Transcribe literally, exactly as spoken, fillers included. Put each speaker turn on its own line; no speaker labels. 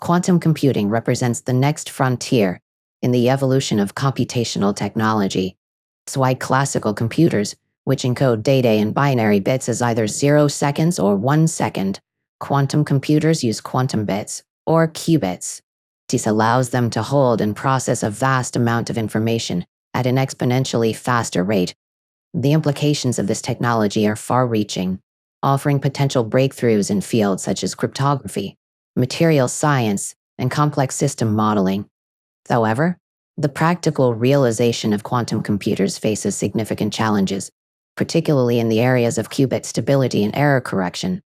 Quantum computing represents the next frontier in the evolution of computational technology. It's why classical computers, which encode data in binary bits as either zero seconds or one second, quantum computers use quantum bits, or qubits. This allows them to hold and process a vast amount of information at an exponentially faster rate. The implications of this technology are far-reaching, offering potential breakthroughs in fields such as cryptography, material science, and complex system modeling. However, the practical realization of quantum computers faces significant challenges, particularly in the areas of qubit stability and error correction.